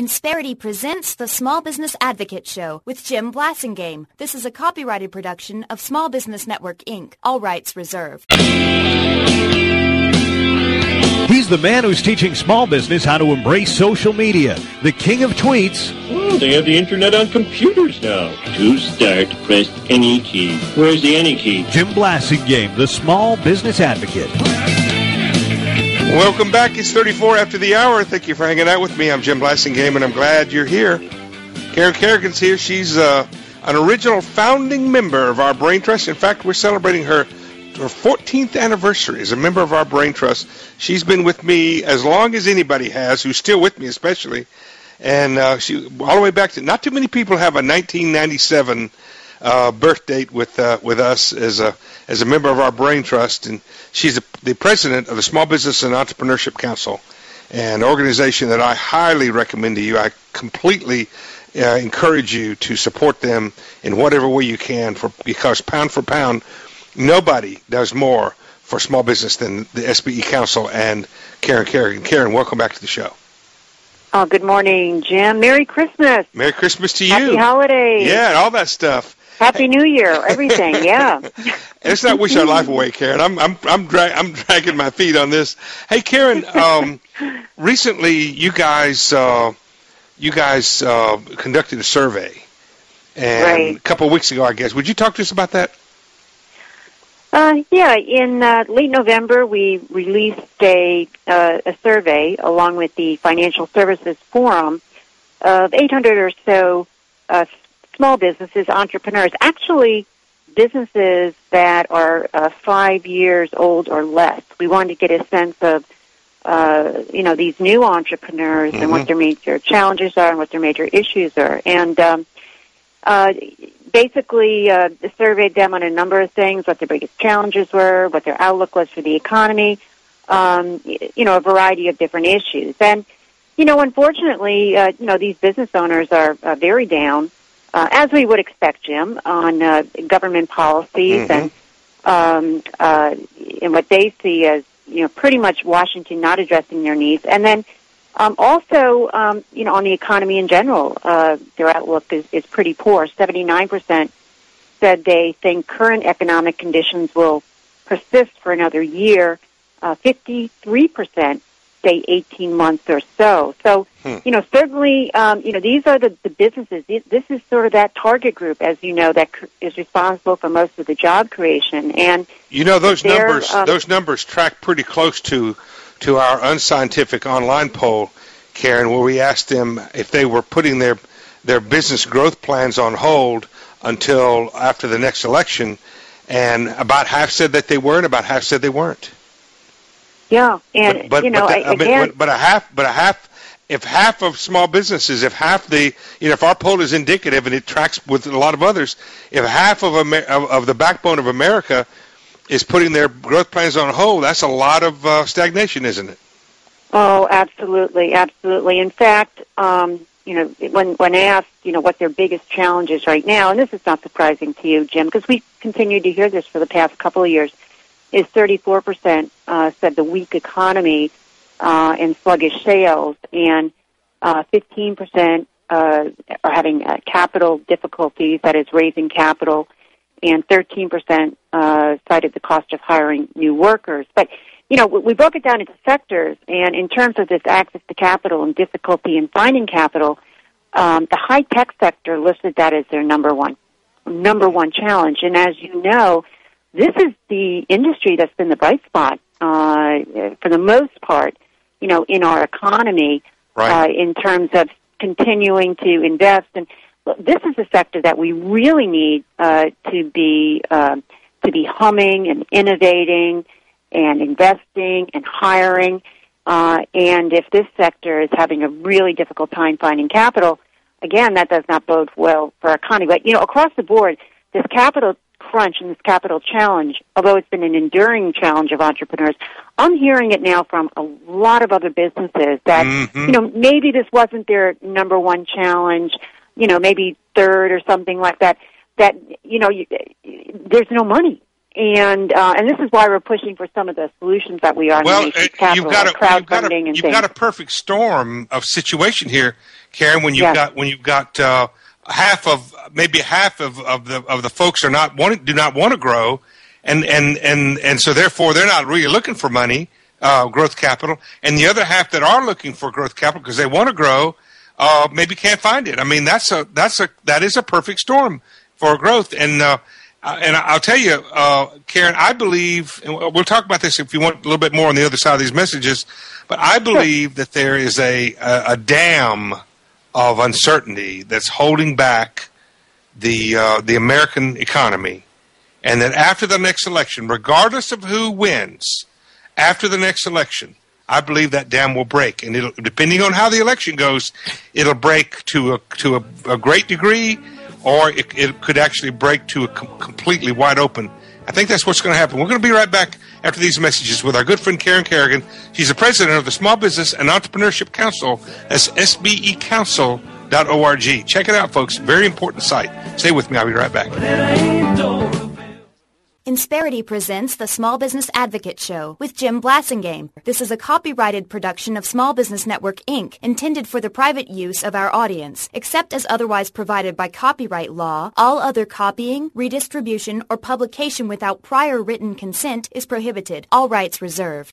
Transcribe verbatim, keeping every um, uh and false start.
Insperity presents the Small Business Advocate Show with Jim Blasingame. This is a copyrighted production of Small Business Network, Incorporated. All rights reserved. He's the man who's teaching small business how to embrace social media. The king of tweets. Oh, they have the internet on computers now. To start, press any key. Where's the any key? Jim Blasingame, the small business advocate. Welcome back. It's thirty-four after the hour. Thank you for hanging out with me. I'm Jim Blasingame, and I'm glad you're here. Karen Kerrigan's here. She's uh, an original founding member of our Brain Trust. In fact, we're celebrating her her fourteenth anniversary as a member of our Brain Trust. She's been with me as long as anybody has, who's still with me especially. And uh, she all the way back to, not too many people have a nineteen ninety-seven uh, birth date with uh, with us as a as a member of our Brain Trust. And she's the, the president of the Small Business and Entrepreneurship Council, an organization that I highly recommend to you. I completely uh, encourage you to support them in whatever way you can, for because pound for pound, nobody does more for small business than the S B E Council and Karen Kerrigan. Karen, welcome back to the show. Oh, good morning, Jim. Merry Christmas. Merry Christmas to you. Happy holidays. Yeah, and all that stuff. Happy New Year, everything, yeah. Let's not wish our life away, Karen. I'm I'm I'm, dra- I'm dragging my feet on this. Hey, Karen, um, recently you guys uh, you guys uh, conducted a survey, and right. a couple of weeks ago, I guess. Would you talk to us about that? Uh, yeah, in uh, late November, we released a uh, a survey along with the Financial Services Forum of eight hundred or so uh, small businesses, entrepreneurs, actually businesses that are uh, five years old or less. We wanted to get a sense of, uh, you know, these new entrepreneurs mm-hmm. and what their major challenges are and what their major issues are. And um, uh, basically uh, surveyed them on a number of things, what their biggest challenges were, what their outlook was for the economy, um, you know, a variety of different issues. And, you know, unfortunately, uh, you know, these business owners are uh, very down, Uh, as we would expect, Jim, on uh, government policies mm-hmm. and um, uh, and what they see as, you know, pretty much Washington not addressing their needs. And then um, also, um, you know, on the economy in general, uh, their outlook is, is pretty poor. seventy-nine percent said they think current economic conditions will persist for another year. Uh, fifty-three percent say eighteen months or so. So, hmm. you know, certainly, um, you know, these are the, the businesses. This is sort of that target group, as you know, that is responsible for most of the job creation. And you know, those numbers, um, those numbers track pretty close to to our unscientific online poll, Karen, where we asked them if they were putting their their business growth plans on hold until after the next election, and about half said that they were, and about half said they weren't. Yeah, and but, but, you know, but, the, I mean, again, but a half, but a half. If half of small businesses, if half the, you know, if our poll is indicative and it tracks with a lot of others, if half of Amer- of, of the backbone of America is putting their growth plans on hold, that's a lot of uh, stagnation, isn't it? Oh, absolutely, absolutely. In fact, um, you know, when when asked, you know, what their biggest challenge is right now, and this is not surprising to you, Jim, because we continued to hear this for the past couple of years, is thirty-four percent uh, said the weak economy uh, and sluggish sales, and uh, fifteen percent uh, are having uh, capital difficulties, that is raising capital, and thirteen percent uh, cited the cost of hiring new workers. But, you know, we broke it down into sectors, and in terms of this access to capital and difficulty in finding capital, um, the high-tech sector listed that as their number one, number one challenge. And as you know, this is the industry that's been the bright spot uh, for the most part, you know, in our economy, right. uh, in terms of continuing to invest. And this is a sector that we really need uh, to be uh, to be humming and innovating and investing and hiring. Uh, and if this sector is having a really difficult time finding capital, again, that does not bode well for our economy. But, you know, across the board, this capital crunch and this capital challenge, although it's been an enduring challenge of entrepreneurs, I'm hearing it now from a lot of other businesses that, mm-hmm. you know, maybe this wasn't their number one challenge, you know, maybe third or something like that, that, you know, you, there's no money. and uh, and this is why we're pushing for some of the solutions that we are in well, the nation's uh, capital, you've got like a, you've got a, crowdfunding and you've things. got a perfect storm of situation here, Karen. When you've Yes. got when you've got uh, half of maybe half of, of the of the folks are not wanting do not want to grow, and and and and so therefore they're not really looking for money, uh, growth capital, and the other half that are looking for growth capital because they want to grow, uh, maybe can't find it. I mean, that's a that's a that is a perfect storm for growth, and. Uh, Uh, and I'll tell you, uh, Karen, I believe, and we'll talk about this if you want a little bit more on the other side of these messages, but I believe that there is a, a, a dam of uncertainty that's holding back the uh, the American economy, and that after the next election, regardless of who wins, after the next election, I believe that dam will break, and it'll, depending on how the election goes, it'll break to a to a, a great degree, or it, it could actually break to a com- completely wide open. I think that's what's going to happen. We're going to be right back after these messages with our good friend Karen Kerrigan. She's the president of the Small Business and Entrepreneurship Council. That's S B E council dot org. Check it out, folks. Very important site. Stay with me. I'll be right back. Insperity presents the Small Business Advocate Show with Jim Blasingame. This is a copyrighted production of Small Business Network, Incorporated, intended for the private use of our audience. Except as otherwise provided by copyright law, all other copying, redistribution, or publication without prior written consent is prohibited. All rights reserved.